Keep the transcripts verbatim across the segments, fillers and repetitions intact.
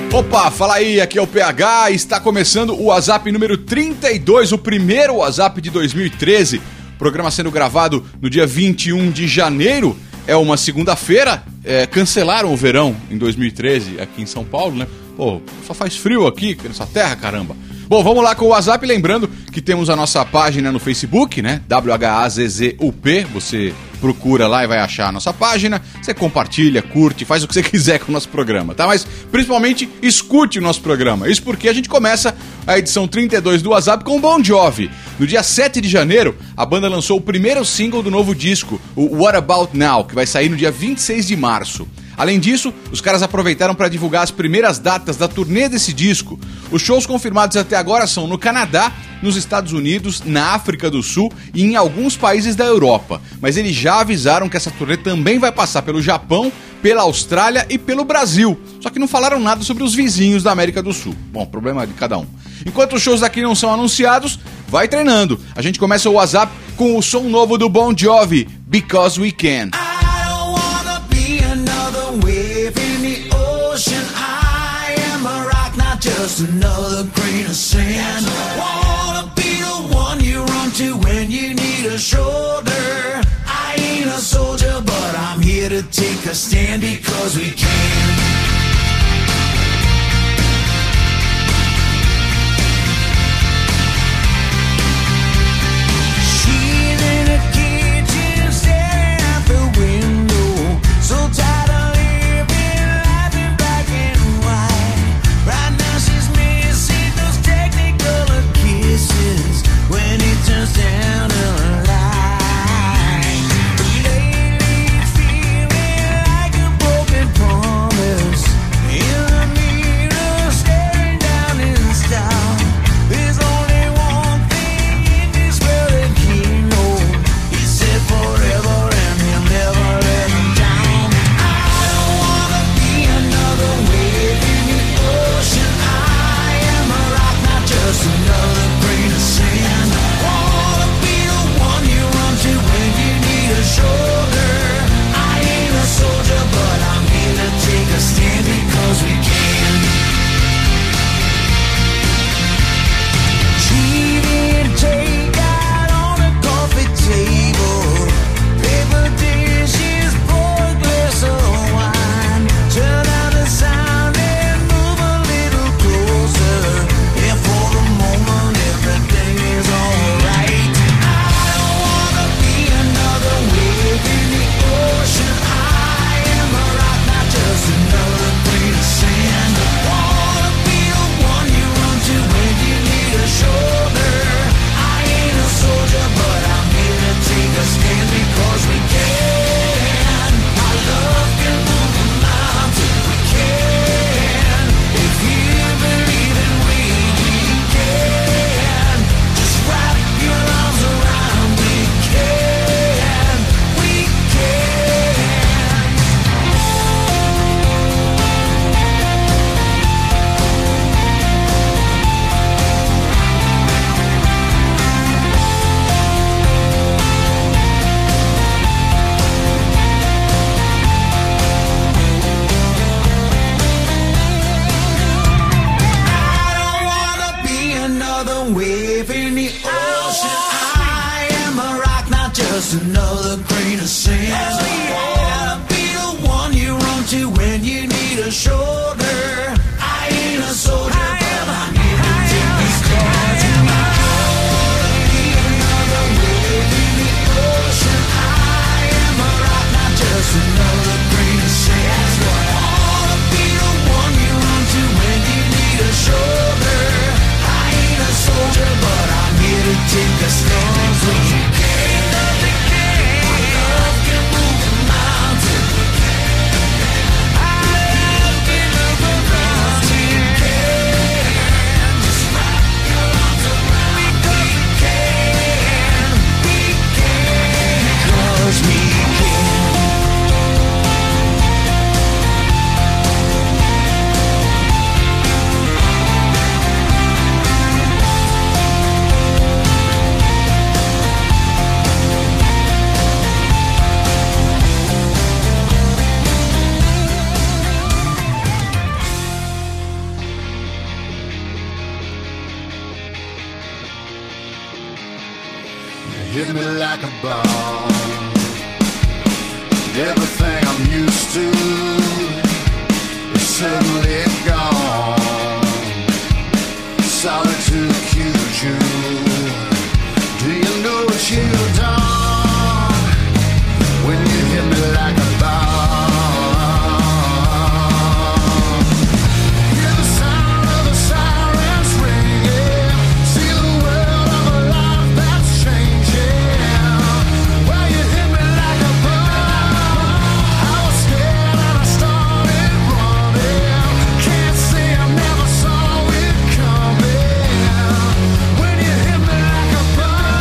Opa, fala aí, aqui é o P H, está começando o WhatsApp número trinta e dois, o primeiro WhatsApp de dois mil e treze, programa sendo gravado no dia vinte e um de janeiro, é uma segunda-feira, é, cancelaram o verão em dois mil e treze aqui em São Paulo, né? Pô, só faz frio aqui nessa terra, caramba. Bom, vamos lá com o WhatsApp, lembrando que temos a nossa página no Facebook, né? W H A Z Z U P, você procura lá e vai achar a nossa página, você compartilha, curte, faz o que você quiser com o nosso programa, tá? Mas principalmente escute o nosso programa, isso porque a gente começa a edição trinta e dois do WhatsApp com o Bon Jovi. No dia sete de janeiro, a banda lançou o primeiro single do novo disco, o What About Now, que vai sair no dia vinte e seis de março. Além disso, os caras aproveitaram para divulgar as primeiras datas da turnê desse disco. Os shows confirmados até agora são no Canadá, nos Estados Unidos, na África do Sul e em alguns países da Europa. Mas eles já avisaram que essa turnê também vai passar pelo Japão, pela Austrália e pelo Brasil. Só que não falaram nada sobre os vizinhos da América do Sul. Bom, problema de cada um. Enquanto os shows daqui não são anunciados, vai treinando. A gente começa o WhatsApp com o som novo do Bon Jovi, Because We Can. Just another grain of sand. Wanna be the one you run to when you need a shoulder. I ain't a soldier, but I'm here to take a stand because we can. She's in a kitchen, staring out the window, so tired of living life in black and white. Right now she's missing those technicolor kisses when it turns down the light. But lately it's feeling like a broken promise. In the mirror staring down in style. There's only one thing in this world that he knows. He said forever and he'll never let me down. I don't wanna be another wave in the ocean. I am a rock, not just another grain of sand. Wanna be the one you run to when you need a shoulder. I ain't a soldier, but I'm here to take a stand because we can. Cheating takeout on a coffee table. Paper dishes, pour a glass of wine. Turn out the sound and move a little closer. And for the moment everything is alright. I don't wanna be another wave in the ocean. I am a rock, not just another grain of sand. Wanna be the one you run to when you need a shoulder. I ain't a soldier, but I'm here to take a stand because we can. Our love can move a mountain. We can. If you believe in we, we can. Just wrap your arms around. We can. We can. I don't wanna be another wave in the ocean. I am a rock, not just another grain of sand. I wanna be the one you run to when you need a shoulder. I ain't a soldier, but I'm here to take these scars in my wanna be another wave in the ocean. I am a rock, not just another grain of sand. I wanna be the one you run to when you need a shoulder. I ain't a soldier, but I'm here to take the stars when you can. Our love can move a mountain. Our love can move a hit me like a bomb. Everything I'm used to is suddenly gone. Solitude cues you. Do you know what you've done when you hit me like a bomb? Hear the sound of the sirens ringing. See the world of a life that's changing. Well, you hit me like a bomb. I was scared and I started running. Can't say I never saw it coming. When you hit me like a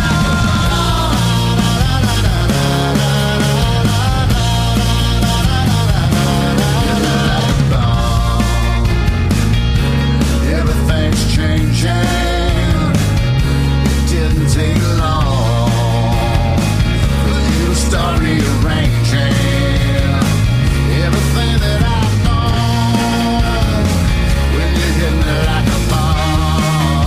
everything's changing. It didn't take long for you to start rearranging everything that I've known. When you hit me like a bomb,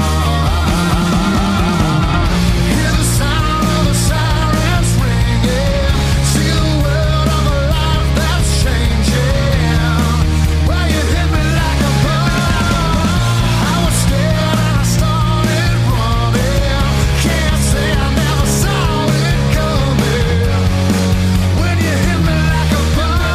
hear the sound of the sirens ringing. See the world of a life that's changing. Well, you hit me like a bomb. I was scared and I started running. Can't say I never saw it coming. When you hit me like a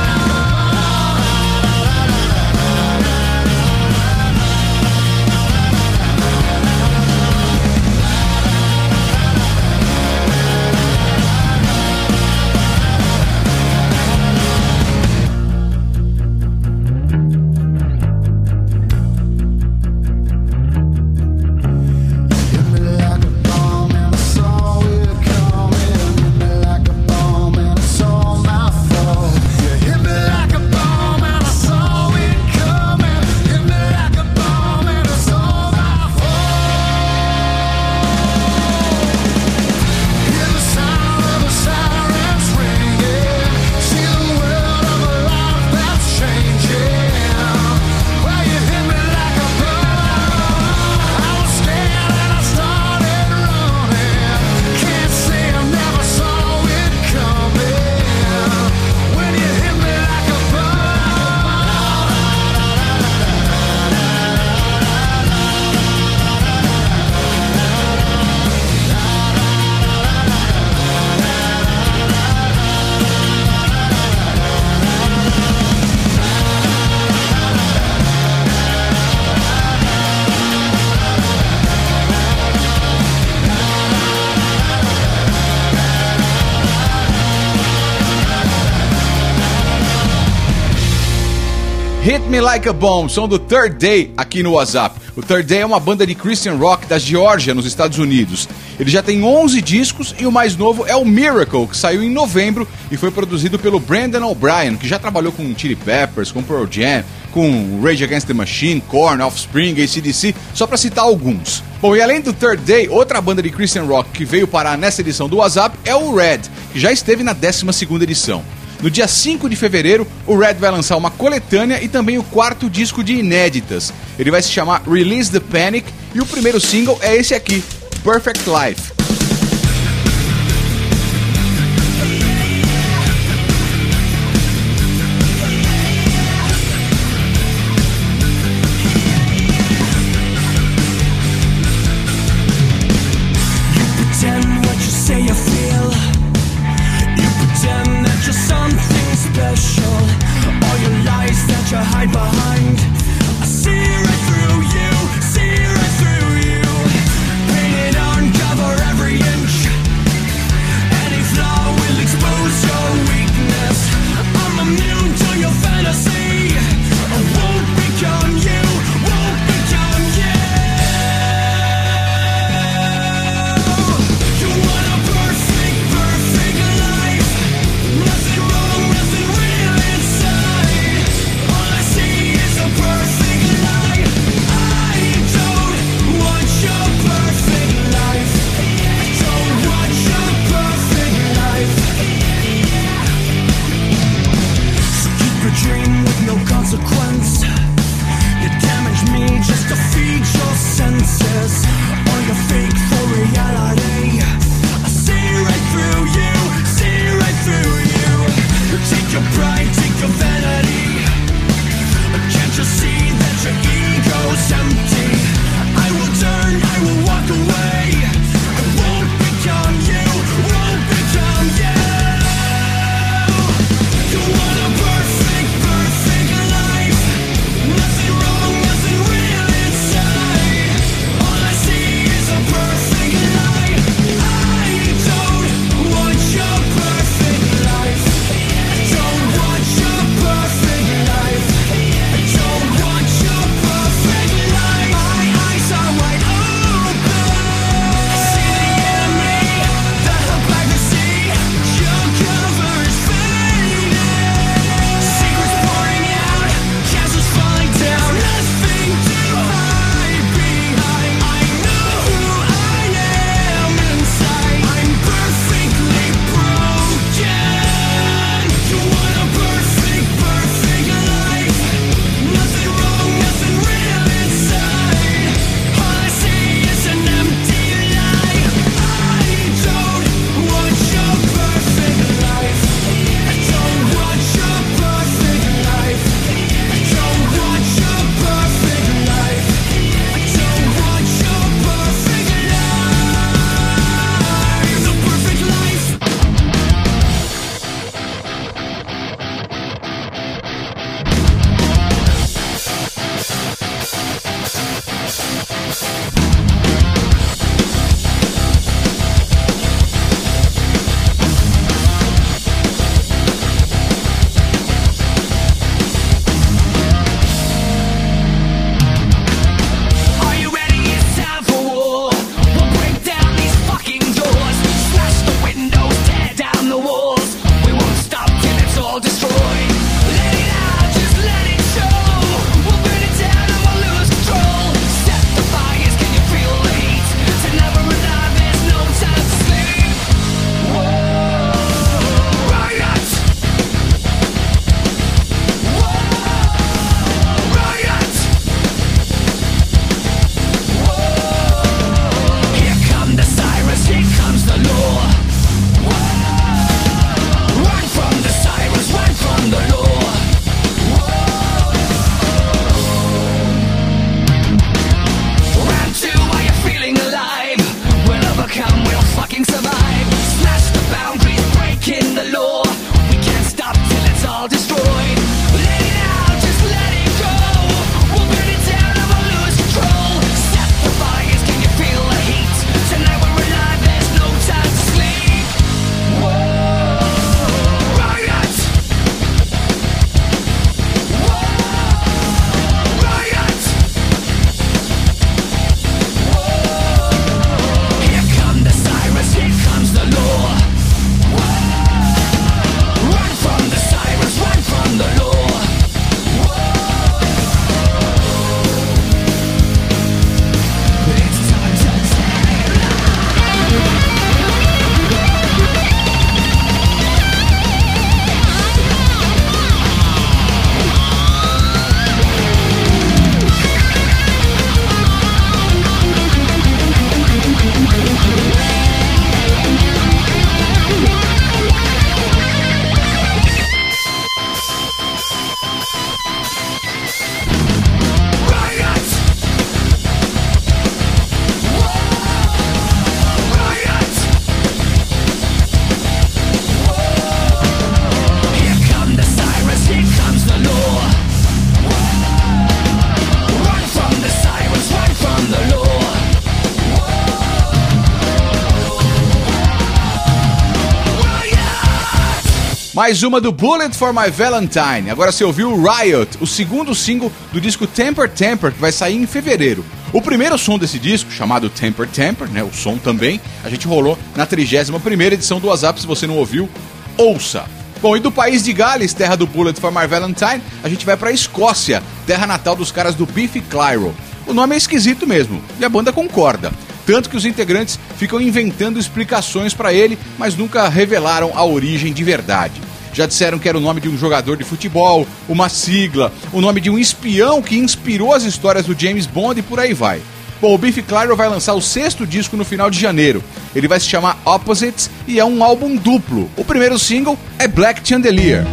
hit me like a bomb and I saw it coming. Hit me like a bomb and I saw my fall. You hit me like a bomb and I saw it coming. Hit me like a bomb and I saw my fall. Hear the sound of the sirens ringing. See the world of a life that's changing. Well, you hit me like a bomb. I was scared and I started running. Can't say I never saw it coming. When you hit me like a Hit Me Like a Bomb, som do Third Day aqui no WhatsApp. O Third Day é uma banda de Christian rock da Geórgia, nos Estados Unidos. Ele já tem onze discos e o mais novo é o Miracle, que saiu em novembro e foi produzido pelo Brendan O'Brien, que já trabalhou com Chili Peppers, com Pearl Jam, com Rage Against the Machine, Korn, Offspring, A C D C, só pra citar alguns. Bom, e além do Third Day, outra banda de Christian rock que veio parar nessa edição do WhatsApp é o Red, que já esteve na décima segunda edição. No dia cinco de fevereiro, o Red vai lançar uma coletânea e também o quarto disco de inéditas. Ele vai se chamar Release the Panic e o primeiro single é esse aqui, Perfect Life. Pretend what you say you feel. You pretend that you're something special. All your lies that you hide behind. I see right through you, see right through you. Painted on cover every Mais uma do Bullet for My Valentine. Agora você ouviu Riot, o segundo single do disco Temper Temper, que vai sair em fevereiro. O primeiro som desse disco, chamado Temper Temper, né, o som também, a gente rolou na trigésima primeira edição do WhatsApp. Se você não ouviu, ouça. Bom, e do país de Gales, terra do Bullet for My Valentine, a gente vai pra Escócia, terra natal dos caras do Biffy Clyro. O nome é esquisito mesmo, e a banda concorda. Tanto que os integrantes ficam inventando explicações pra ele, mas nunca revelaram a origem de verdade. Já disseram que era o nome de um jogador de futebol, uma sigla, o nome de um espião que inspirou as histórias do James Bond e por aí vai. Bom, o Biffy Clyro vai lançar o sexto disco no final de janeiro. Ele vai se chamar Opposites e é um álbum duplo. O primeiro single é Black Chandelier.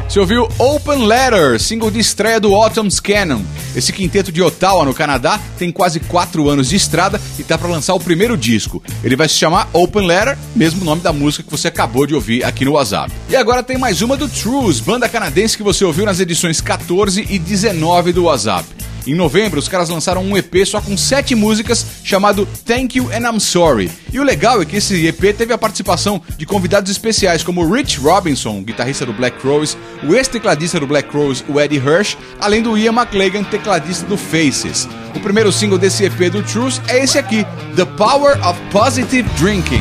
Você ouviu Open Letter, single de estreia do Autumn's Canon. Esse quinteto de Ottawa, no Canadá, tem quase quatro anos de estrada e tá para lançar o primeiro disco. Ele vai se chamar Open Letter, mesmo nome da música que você acabou de ouvir aqui no WhatsApp. E agora tem mais uma do Trues, banda canadense que você ouviu nas edições quatorze e dezenove do WhatsApp. Em novembro, os caras lançaram um E P só com sete músicas, chamado Thank You and I'm Sorry. E o legal é que esse E P teve a participação de convidados especiais como Rich Robinson, guitarrista do Black Crowes, o ex-tecladista do Black Crowes, o Eddie Hirsch, além do Ian McLagan, tecladista do Faces. O primeiro single desse E P do Trues é esse aqui, The Power of Positive Drinking.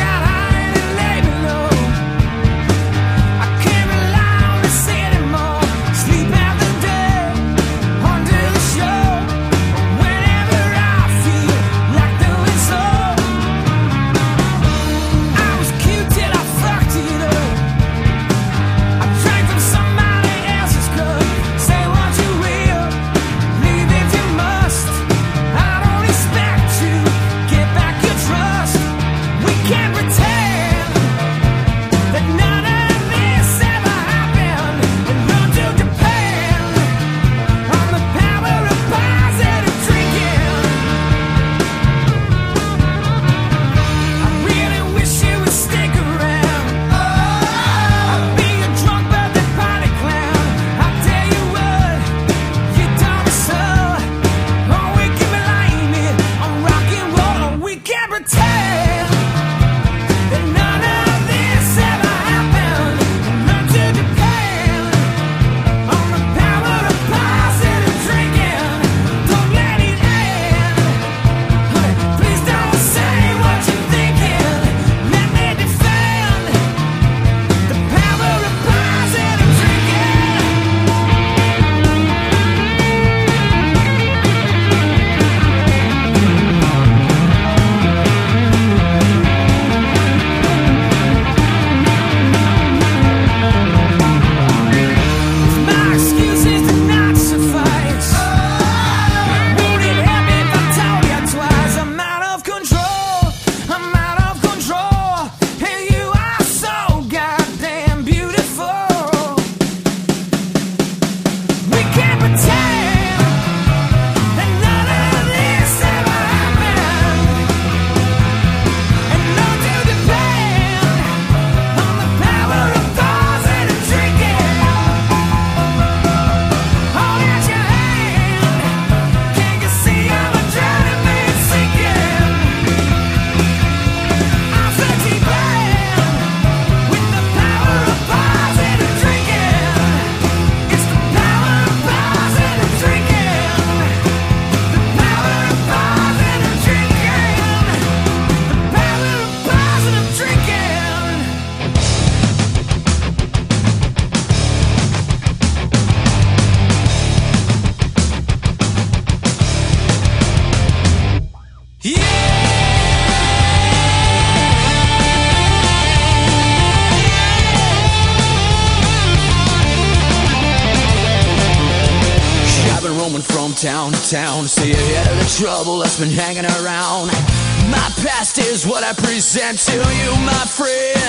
Town to town, stay ahead of the trouble that's been hanging around. My past is what I present to you, my friend.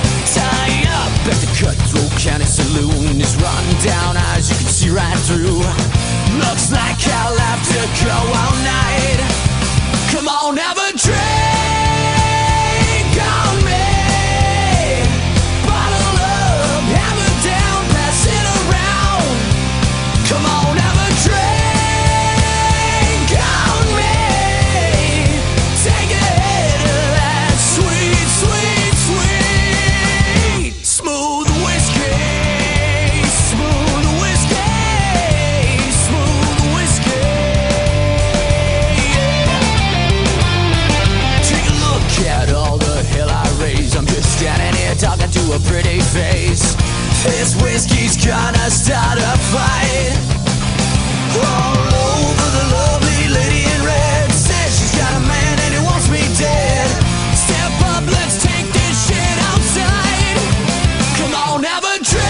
Tie up at the Cutthroat County Saloon is run down as you can see right through. Looks like I'll have to go all night. Come on, have a drink on me. Bottle up, hammer down, pass it around. Come on, have a drink. Talking to a pretty face. This whiskey's gonna start a fight. All over the lovely lady in red. Says she's got a man and he wants me dead. Step up, let's take this shit outside. Come on, have a drink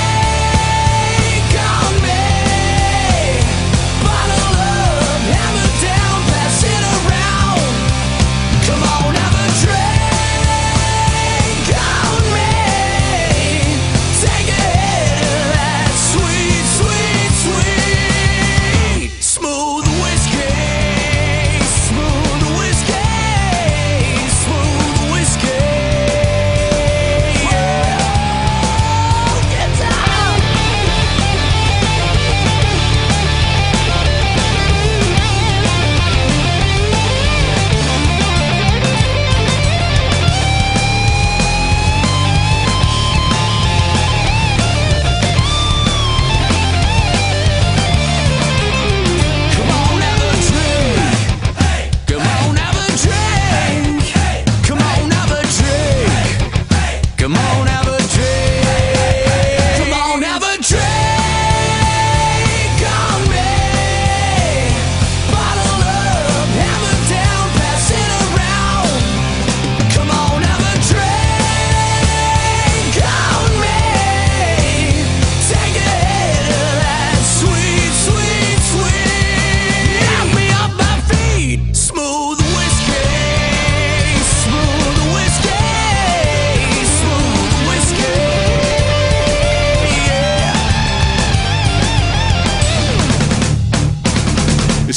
on me. Bottle up, hammer down, pass it around. Come on, have a drink. Take it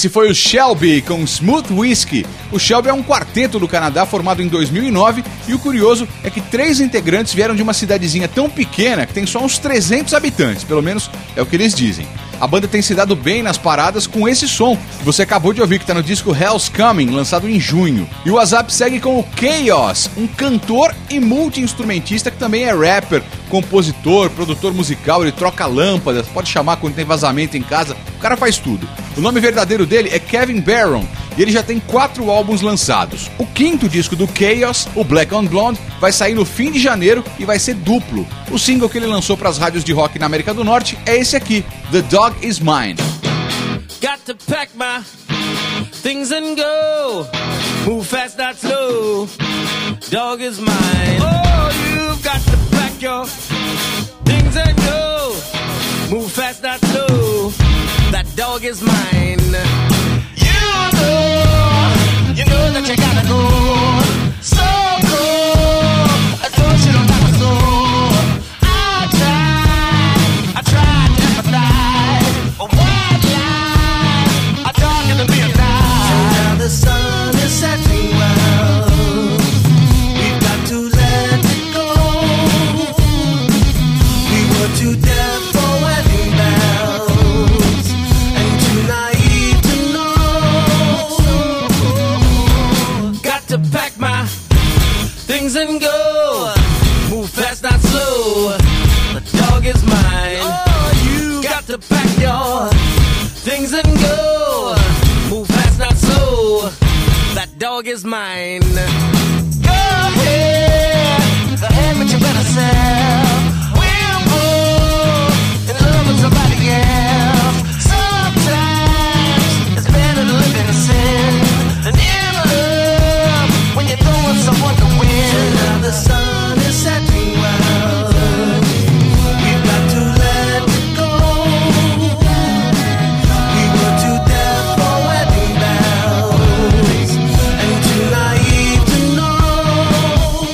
Esse foi o Shelby com Smooth Whiskey. O Shelby é um quarteto do Canadá formado em dois mil e nove e o curioso é que três integrantes vieram de uma cidadezinha tão pequena que tem só uns trezentos habitantes, pelo menos é o que eles dizem. A banda tem se dado bem nas paradas com esse som que você acabou de ouvir, que está no disco Hell's Coming, lançado em junho. E o WhatsApp segue com o Chaos, um cantor e multi-instrumentista que também é rapper, compositor, produtor musical, ele troca lâmpadas, pode chamar quando tem vazamento em casa, o cara faz tudo. O nome verdadeiro dele é Kevin Barron e ele já tem quatro álbuns lançados. O quinto disco do Chaos, o Black on Blonde, vai sair no fim de janeiro e vai ser duplo. O single que ele lançou para as rádios de rock na América do Norte é esse aqui, The Dog Is Mine. Got to pack my things and go. Move fast, not slow. Dog is mine. Oh, you've got to pack your things and go. Move fast, not slow. That dog is mine. You know, you know that you gotta go. So go. I told you don't have to go. I tried, I tried to empathize. But one lie, I talk in the midnight. So now the sun is setting well. We've got to let it go. We were too deaf for wedding bells and too naive to know. Got to pack my things and go. Move fast, not slow. The dog is mine. Oh, you got to pack your things and go. Move fast, not slow. That dog is mine. Go ahead, go ahead, but you better sell. We'll go in love with somebody else. Sometimes it's better to live in sin than in love when you're throwing someone to win. So now the sun is setting well. We've got to let it go. We were too deaf for wedding bells and too naive to know.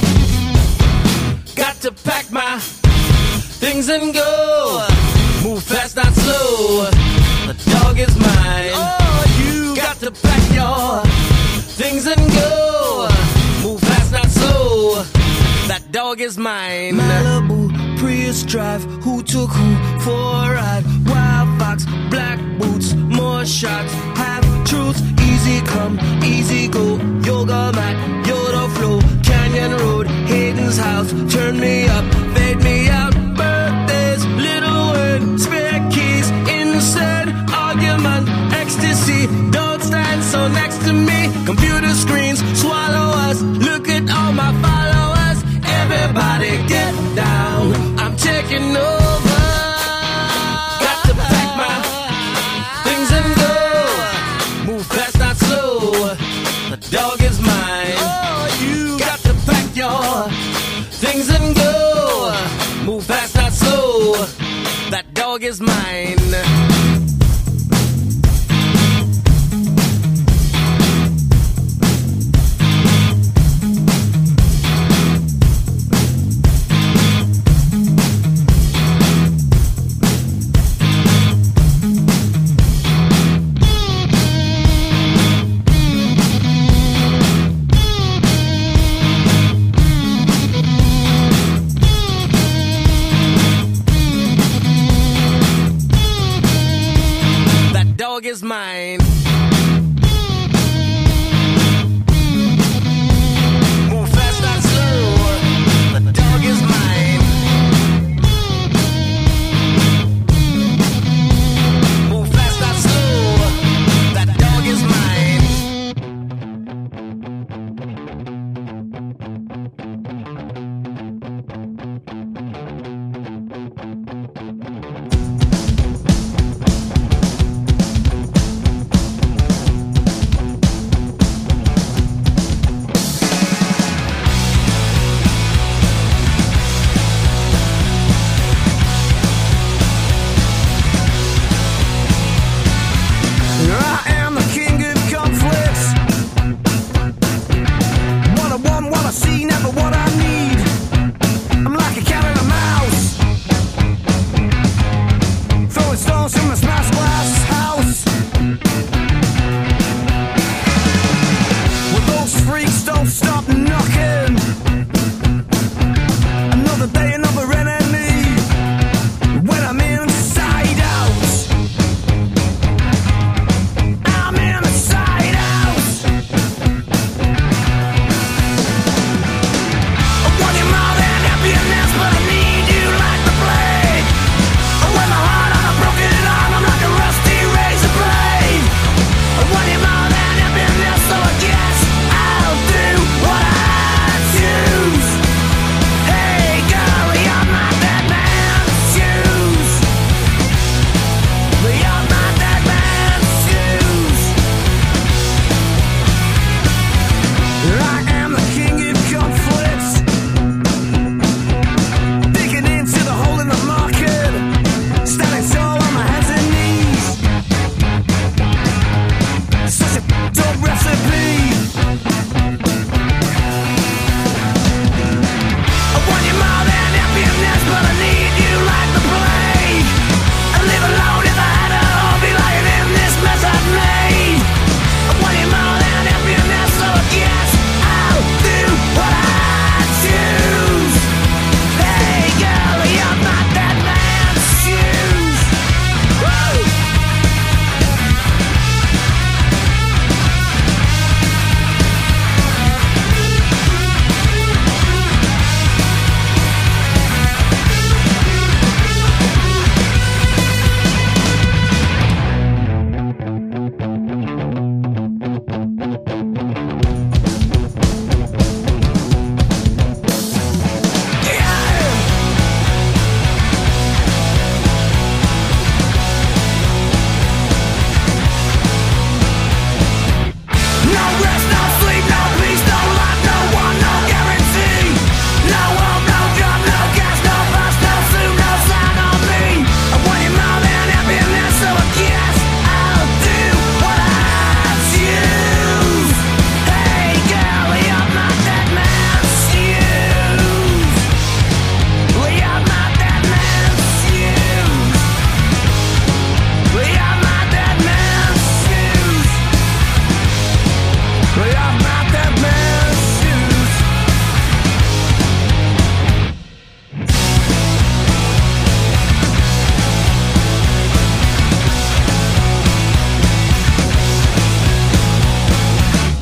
Got to pack my things and go. Move fast, not slow. The dog is mine. Oh, you got to pack your things and go. Move fast, not slow. That dog is mine. Malibu, Prius drive, who took who for a ride? Wild fox, black boots, more shots, half truths, easy come, easy go. Yoga mat, Yoda flow, Canyon Road, Hayden's house, turn me up, fade me out. Birthdays, little word, spare keys, insert argument, ecstasy. Don't stand so next to me. Computer screens swallow us. Look at all my followers. Everybody get down. I'm taking over. Got to pack my things and go. Move fast, not slow. The dog is mine. Oh, you got to pack your things and go. Move fast, not slow. That dog is mine. That dog is mine. Move fast, not slow. The dog is mine. Move fast, not slow. That dog is mine.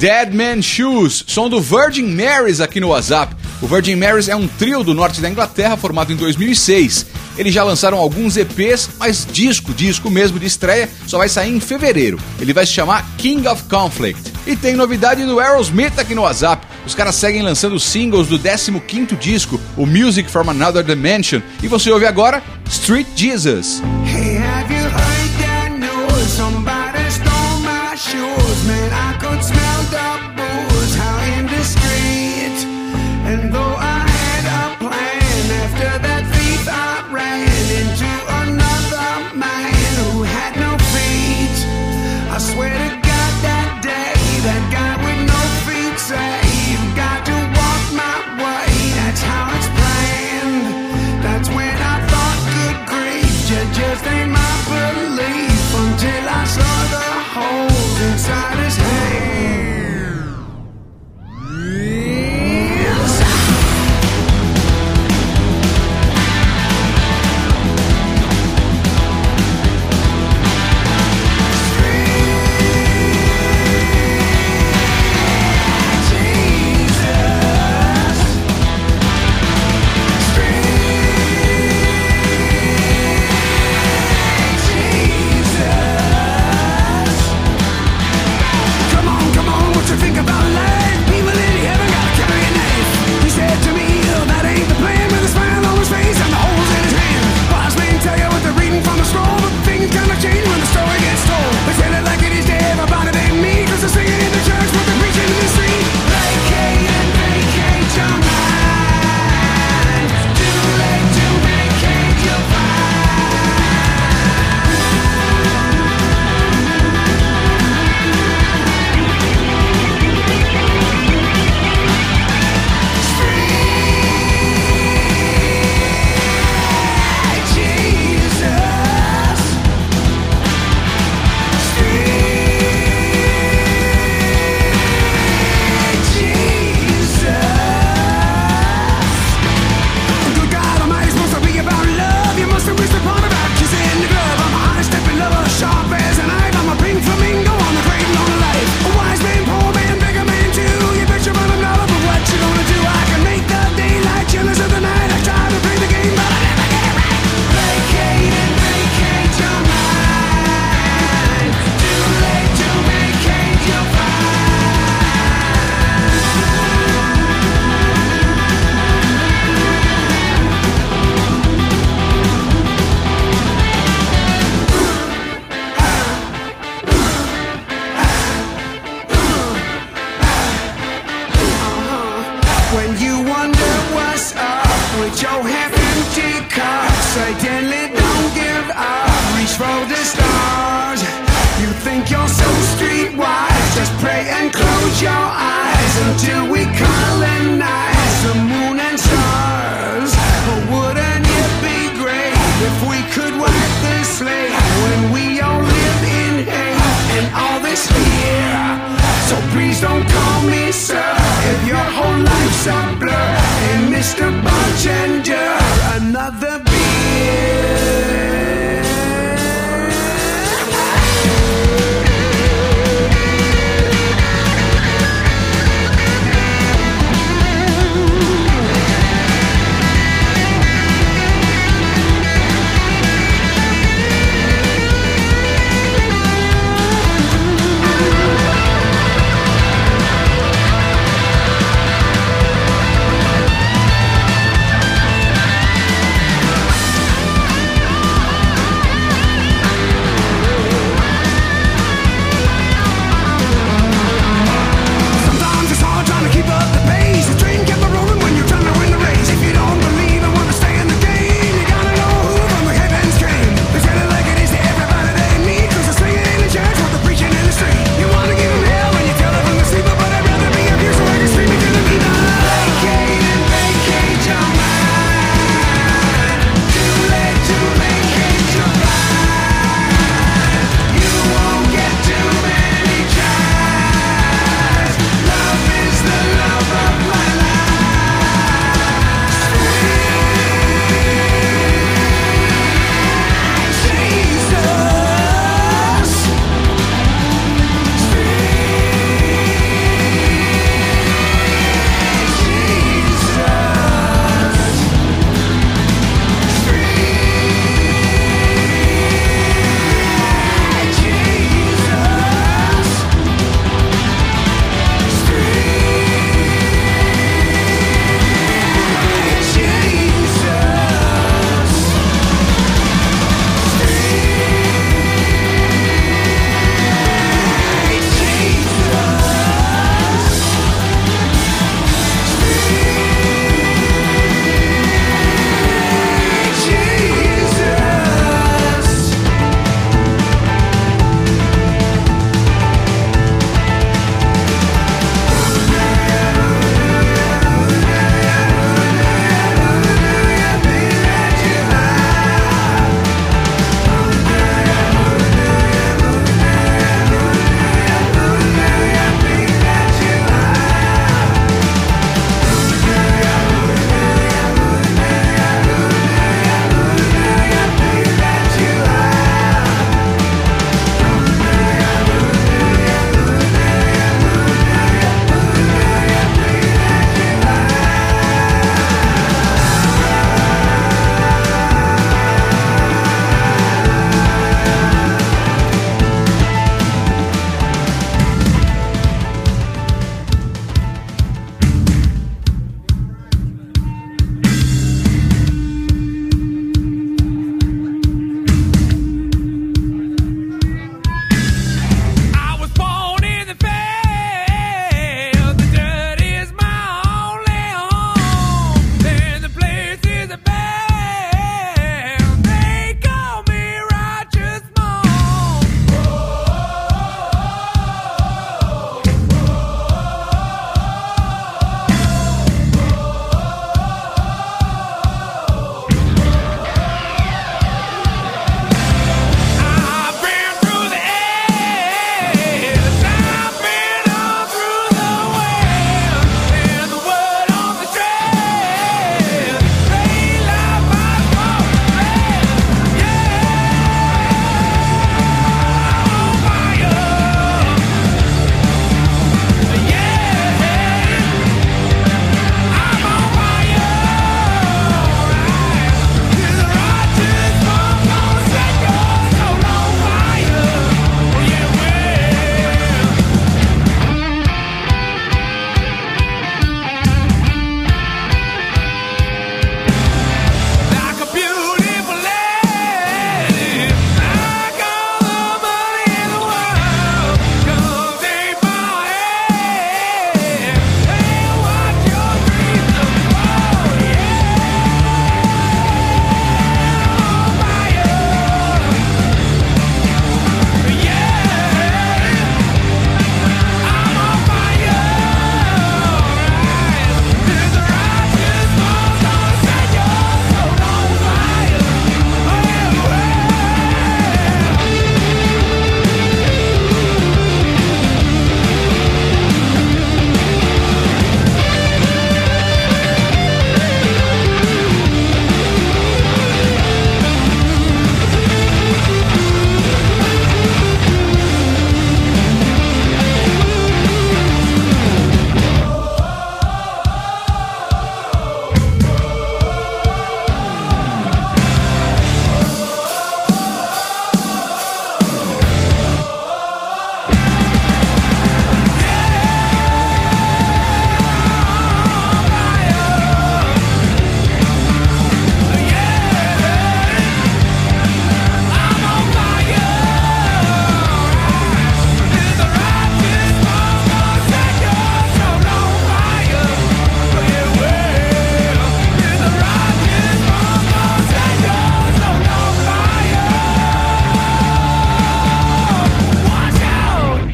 Dead Man's Shoes, som do Virgin Marys aqui no WhatsApp. O Virgin Marys é um trio do norte da Inglaterra formado em dois mil e seis. Eles já lançaram alguns E Pês, mas disco, disco mesmo de estreia, só vai sair em fevereiro. Ele vai se chamar King of Conflict. E tem novidade do Aerosmith aqui no WhatsApp. Os caras seguem lançando singles do décimo quinto disco, o Music from Another Dimension. E você ouve agora Street Jesus. Hey, have you heard that news? Somebody stole my shoes. Man, I could smell the booze. How indiscreet. And though I had a plan, after that thief I ran into another man who had no feet. I swear to God that day, that guy with no feet said, "You've got to walk my way." That's how it's planned. That's when I thought, good grief, you just ain't my belief, until I saw the holes inside his hand.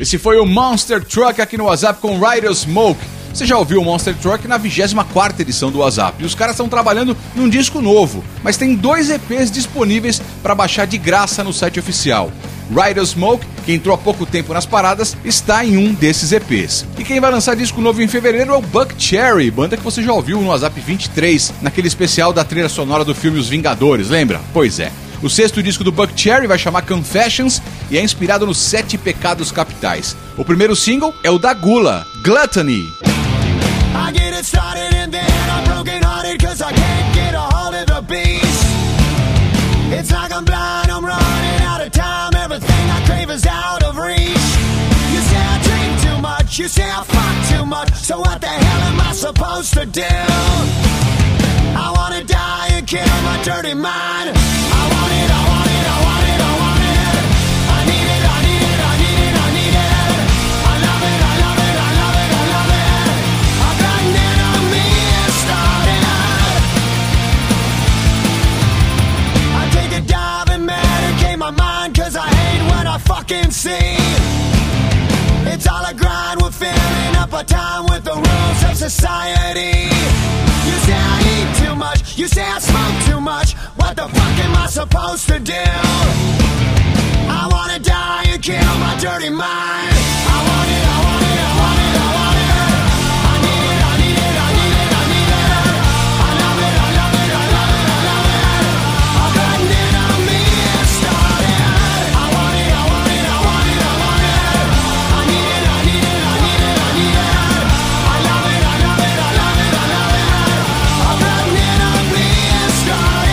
Esse foi o Monster Truck aqui no WhatsApp com Rider Smoke. Você já ouviu o Monster Truck na vigésima quarta edição do WhatsApp. E os caras estão trabalhando num disco novo, mas tem dois E Pês disponíveis para baixar de graça no site oficial. Rider Smoke, que entrou há pouco tempo nas paradas, está em um desses E Pês. E quem vai lançar disco novo em fevereiro é o Buckcherry, banda que você já ouviu no WhatsApp vinte e três, naquele especial da trilha sonora do filme Os Vingadores, lembra? Pois é. O sexto disco do Buckcherry vai chamar Confessions e é inspirado nos Sete Pecados Capitais. O primeiro single é o da Gula, Gluttony. I get it started and then I'm broken hearted cause I can't get a hold of the beast. It's like I'm blind, I'm running out of time. Everything I crave is out of reach. You say I drink too much, you say I fuck too much. So what the hell am I supposed to do? I wanna die and kill my dirty mind. I want it, I want it, I want it, I want it. I need it, I need it, I need it, I need it. I love it, I love it, I love it, I love it. I've got an enemy started. I take a dive and medicate my mind cause I hate what I fucking see. It's all a grind, we're filling up our time with the rules of society. You say I eat too much, you say I smoke too much. What the fuck am I supposed to do? I wanna die and kill my dirty mind. I want it, I want it, I want it, I want it. I need it, I need it, I need it, I need it. I love it, I love it, I love it, I love it. I've got an enemy started. I want it, I want it, I want it, I want it. I need it, I need it, I need it, I need it. I love it, I love it, I love it, I love it. I've got an enemy started.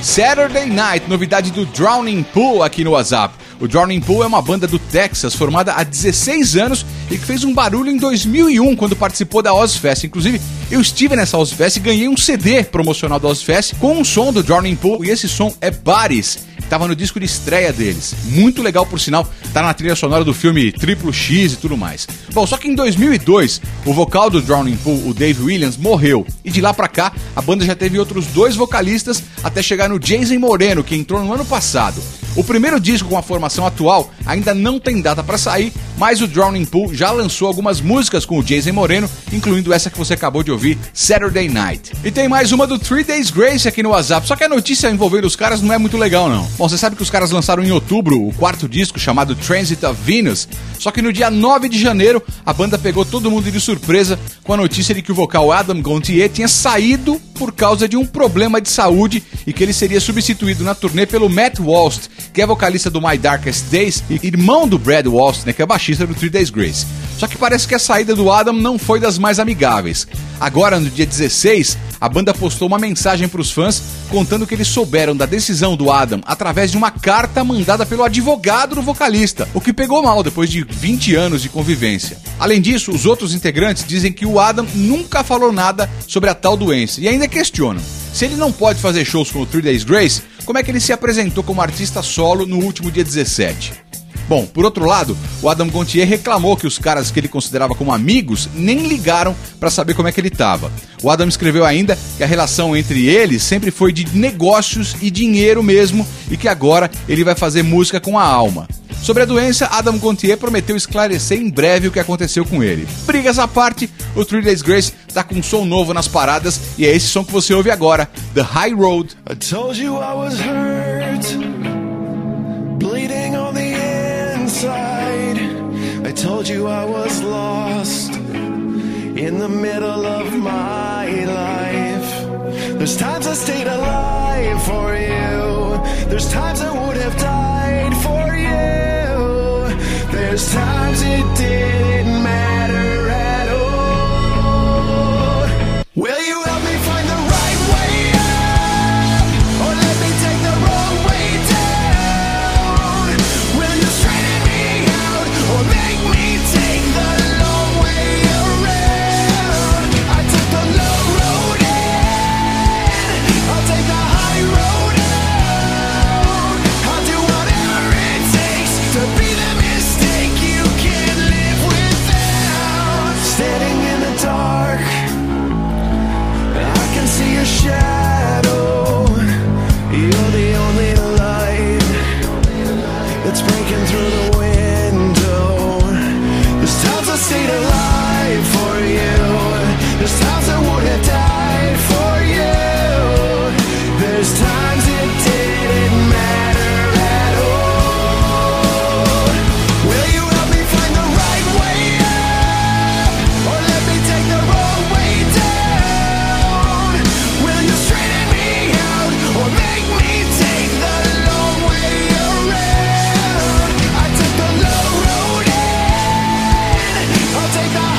Saturday Night, novidade do Drowning Pool aqui no WhatsApp. O Drowning Pool é uma banda do Texas formada há dezesseis anos e que fez um barulho em dois mil e um quando participou da Ozzfest. Inclusive, eu estive nessa Ozzfest e ganhei um C D promocional da Ozzfest com um som do Drowning Pool, e esse som é Bodies, que estava no disco de estreia deles. Muito legal, por sinal, tá na trilha sonora do filme Triplo X e tudo mais. Bom, só que em dois mil e dois, o vocal do Drowning Pool, o Dave Williams, morreu. E de lá pra cá, a banda já teve outros dois vocalistas até chegar no Jason Moreno, que entrou no ano passado. O primeiro disco com a formação atual ainda não tem data para sair, mas o Drowning Pool já lançou algumas músicas com o Jason Moreno, incluindo essa que você acabou de ouvir, Saturday Night. E tem mais uma do Three Days Grace aqui no WhatsApp, só que a notícia envolvendo os caras não é muito legal não. Bom, você sabe que os caras lançaram em outubro o quarto disco chamado Transit of Venus, só que no dia nove de janeiro a banda pegou todo mundo de surpresa com a notícia de que o vocal Adam Gontier tinha saído por causa de um problema de saúde e que ele seria substituído na turnê pelo Matt Walst, que é vocalista do My Darkest Days e irmão do Brad Walst, né, que é baixista do Three Days Grace. Só que parece que a saída do Adam não foi das mais amigáveis. Agora, no dia dezesseis, a banda postou uma mensagem para os fãs contando que eles souberam da decisão do Adam através de uma carta mandada pelo advogado do vocalista, o que pegou mal depois de vinte anos de convivência. Além disso, os outros integrantes dizem que o Adam nunca falou nada sobre a tal doença e ainda questionam: se ele não pode fazer shows com o Three Days Grace, como é que ele se apresentou como artista solo no último dia dezessete? Bom, por outro lado, o Adam Gontier reclamou que os caras que ele considerava como amigos nem ligaram para saber como é que ele estava. O Adam escreveu ainda que a relação entre eles sempre foi de negócios e dinheiro mesmo e que agora ele vai fazer música com a alma. Sobre a doença, Adam Gontier prometeu esclarecer em breve o que aconteceu com ele. Brigas à parte, o Three Days Grace tá com um som novo nas paradas e é esse som que você ouve agora, The High Road. I told you I was hurt, bleeding on the inside. I told you I was lost in the middle of my life. There's times I stayed alive for you. There's times I would have died for you. There's times it didn't matter at all. Will you help me find the right way up, or let me take the wrong way down? Will you straighten me out, or make me take the long way around? I took the low road in, I'll take the high road out. I'll do whatever it takes to be the mistake you can't live without. Standing in the dark, I can see your shadow. You're the only light that's breaking through the window. There's times I stayed alive for you. There's times I would have died for you. There's times it didn't matter at all. Will you help me find the right way up, or let me take the wrong way down? Will you straighten me out, or make me take the long way around? I took the low road in, I'll take the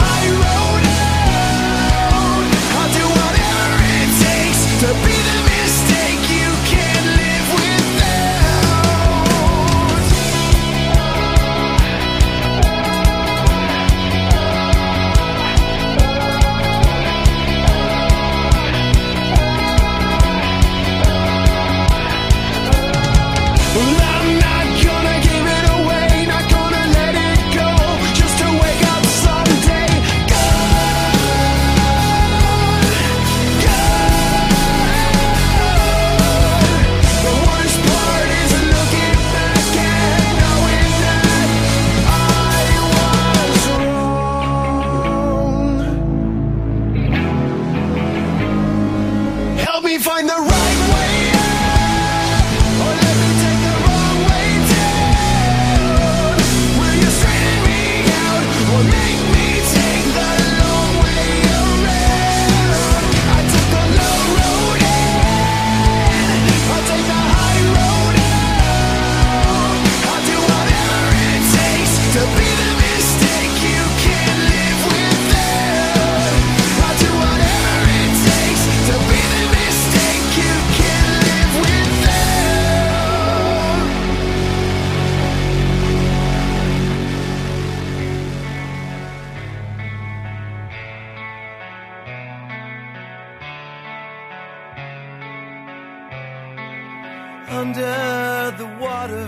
under the water.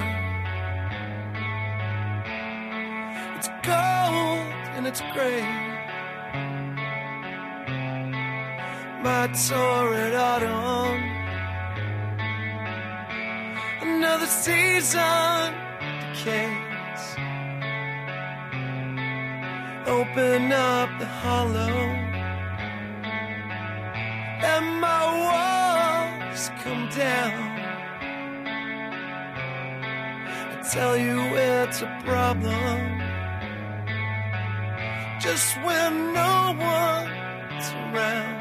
It's cold and it's gray. My torrid autumn. Another season decays. Open up the hollow. Let my walls come down. I tell you it's a problem. Just when no one's around.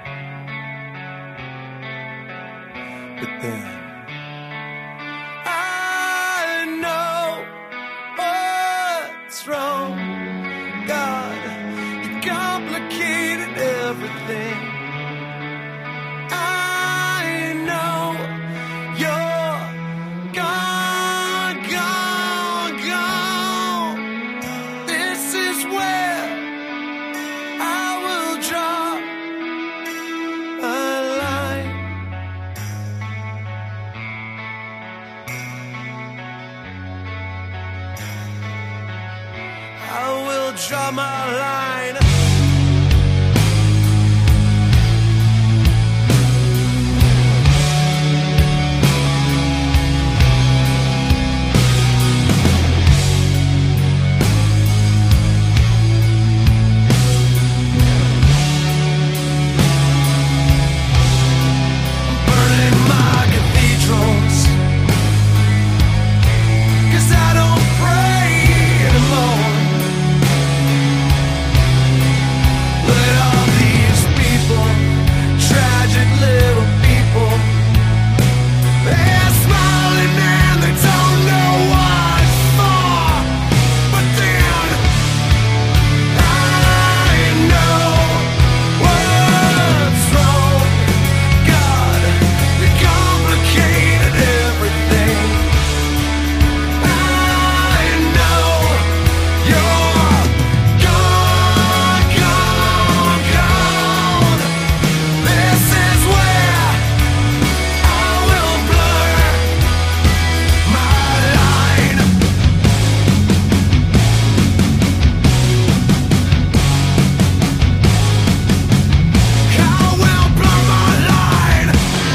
But then I know what's wrong. God, you complicated everything. I know you're gone, gone, gone. This is where I will draw a line. I will draw my line. Burning my cathedrals, 'cause I don't pray anymore. Let all these people, tragic little people, they're smiling and they don't know what for. But then I know what's wrong. God, you complicated everything. I know you're gone, gone, gone. This is where I will blur my line. I will blur my line.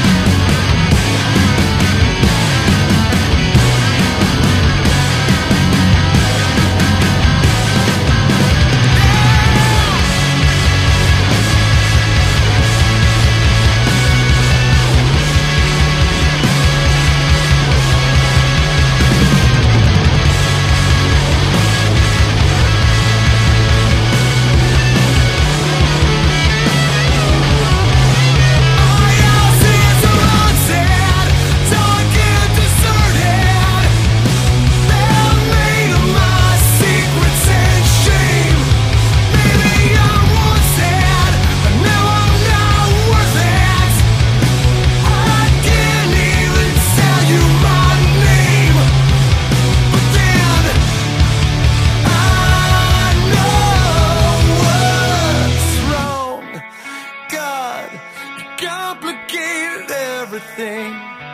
Complicated everything.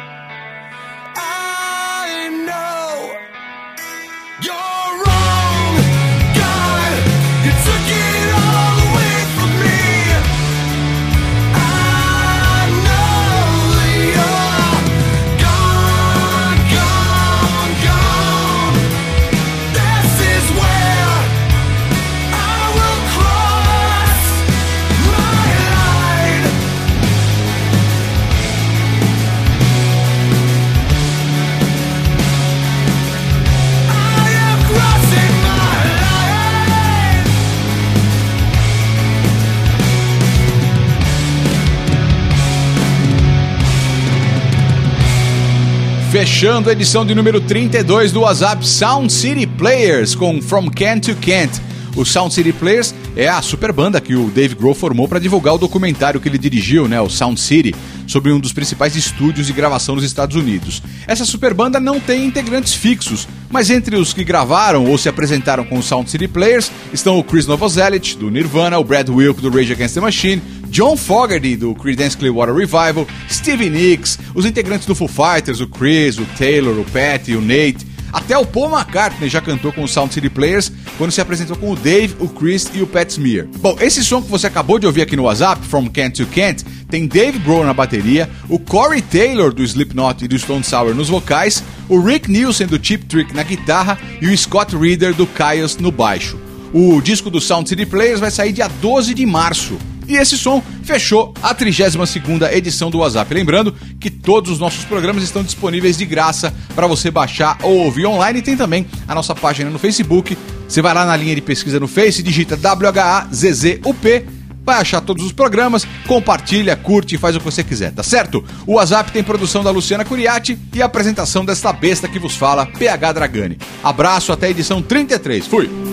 I know you're wrong. God, you took it all away from me. I know you're gone, gone, gone. This is where I will cross my line. I am crossing my line. Fechando a edição de número trinta e dois do WhatsApp, Sound City Players com From Kent to Kent. O Sound City Players é a super banda que o Dave Grohl formou para divulgar o documentário que ele dirigiu, né, o Sound City, sobre um dos principais estúdios de gravação nos Estados Unidos. Essa super banda não tem integrantes fixos, mas entre os que gravaram ou se apresentaram com o Sound City Players estão o Chris Novoselic, do Nirvana, o Brad Wilk, do Rage Against the Machine, John Fogerty, do Creedence Clearwater Revival, Stevie Nicks, os integrantes do Foo Fighters, o Chris, o Taylor, o Pat, o Nate. Até o Paul McCartney já cantou com o Sound City Players quando se apresentou com o Dave, o Chris e o Pat Smear. Bom, esse som que você acabou de ouvir aqui no WhatsApp, From Kent to Kent, tem Dave Grohl na bateria, o Corey Taylor do Slipknot e do Stone Sour nos vocais, o Rick Nielsen do Cheap Trick na guitarra e o Scott Reeder do Kyuss no baixo. O disco do Sound City Players vai sair dia doze de março. E esse som fechou a trigésima segunda edição do WhatsApp. Lembrando que todos os nossos programas estão disponíveis de graça para você baixar ou ouvir online. E tem também a nossa página no Facebook. Você vai lá na linha de pesquisa no Face, digita W H A Z Z U P, vai achar todos os programas, compartilha, curte e faz o que você quiser, tá certo? O WhatsApp tem produção da Luciana Curiati e a apresentação desta besta que vos fala, P H Dragani. Abraço, até a edição trinta e três. Fui!